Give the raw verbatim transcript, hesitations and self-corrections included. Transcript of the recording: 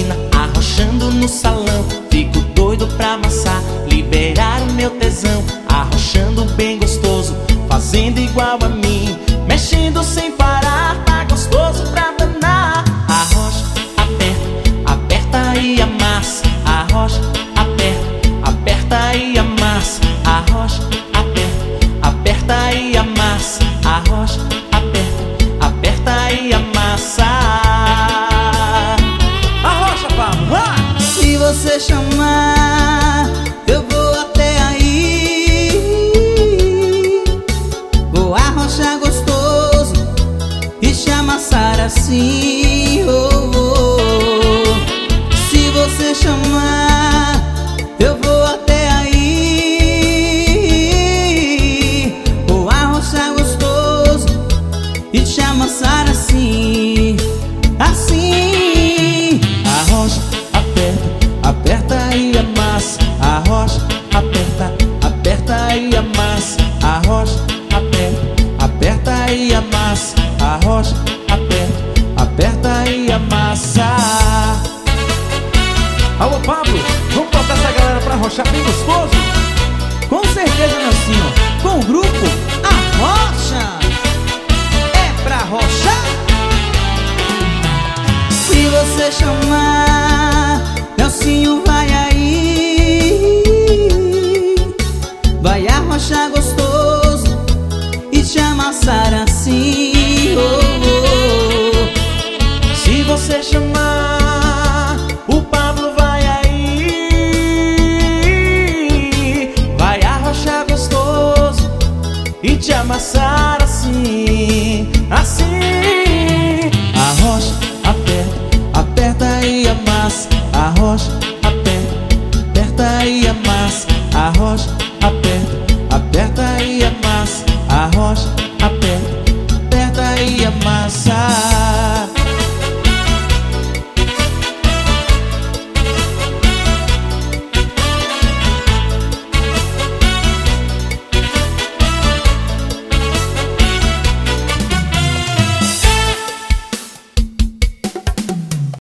esquina, arrochando no salão. Fico doido pra amassar, liberar o meu tesão. Arrochando bem gostoso, fazendo igual a mim, mexendo sem parar, tá gostoso pra danar. Arrocha, aperta, aperta e amassa. Arrocha, aperta, aperta e amassa. Arrocha, aperta, aperta e amassa. Arrocha, aperta, aperta e amassa. Arrocha, Pablo, vai! Se você chamar, eu vou até aí. Vou arrochar gostoso e te amassar assim. Oh, oh. Se você chamar, eu vou até aí. Vou arrochar gostoso e te amassar assim, assim. Arrocha, aperta, aperta e amassa. Arrocha, aperta, aperta e amassa. Arrocha, aperta, aperta e amassa. Arrocha, aperta, aperta e amassa. Alô, Pablo, vamos botar essa galera pra arrochar bem gostoso? Com certeza, meu senhor. Com o grupo Arrocha. É pra arrochar. Se você chamar, Nelsinho vai aí. Vai arrochar gostoso e te amassar assim. Oh, oh. Se você chamar, o Pablo vai aí. Vai arrochar gostoso e te amassar assim, assim. Arrocha, aperta, aperta e amassa. Arrocha, aperta, aperta e amassa. Arrocha, aperta,